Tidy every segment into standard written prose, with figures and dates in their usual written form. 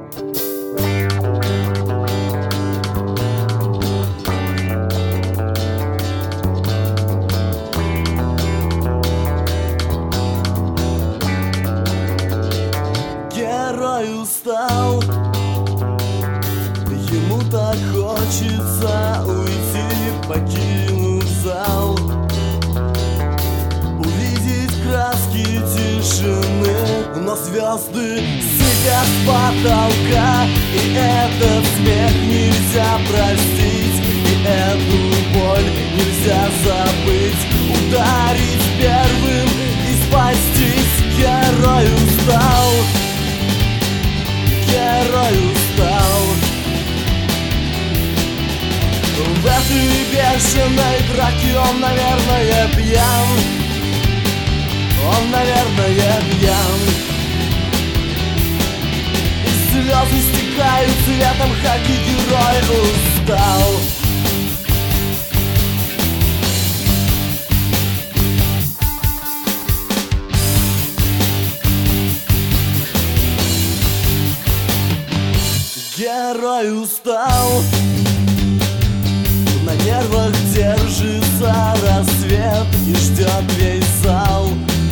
Герой устал, ему так хочется уйти, покинуть зал, увидеть краски тишины. Но звезды сыпят с потолка, и этот смех нельзя простить, и эту боль нельзя забыть. Ударить первым и спастись. Герой устал, герой устал. В этой бешеной драке он, наверное, пьян. Он, наверное, пьян. И слезы стекают цветом, как и герой устал. Герой устал, на нервах держится рассвет и ждет весь зал,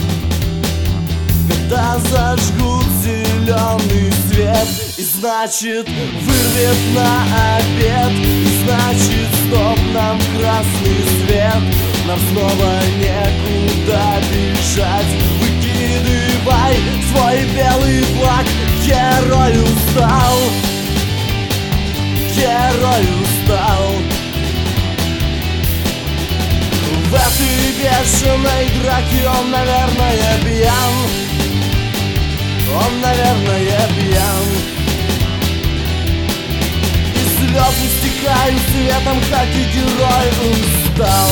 когда зажгут зеленый свет. И значит вырвет на обед, и значит стоп нам красный свет. Нам снова некуда бежать, выкидывай свой белый флаг. Герой устал, герой устал. В этой бешеной драке он, наверное, пьян. Он, наверное, пьян. И слезы стекают цветом, как и герой устал.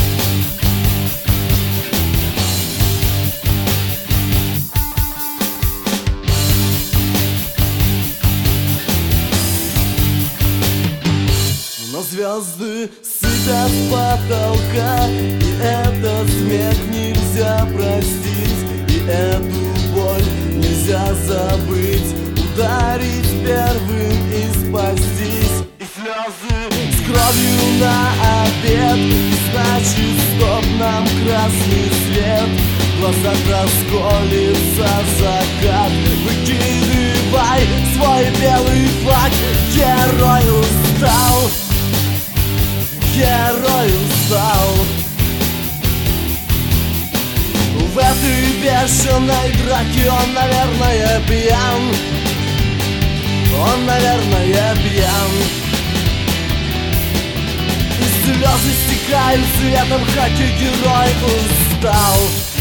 Но звезды сыпят с потолка, и этот смех нельзя простить, и эту боль нельзя забыть. Ударить первым и спастись. И слезы с кровью на обед, и значит стоп нам красный свет. В глазах расколется закат, выкидывай свой белый флаг. Герой устал, герой устал. В этой бешеной драке он, наверное, пьян. Он, наверное, пьян. И слезы стекают цветом, как и герой устал.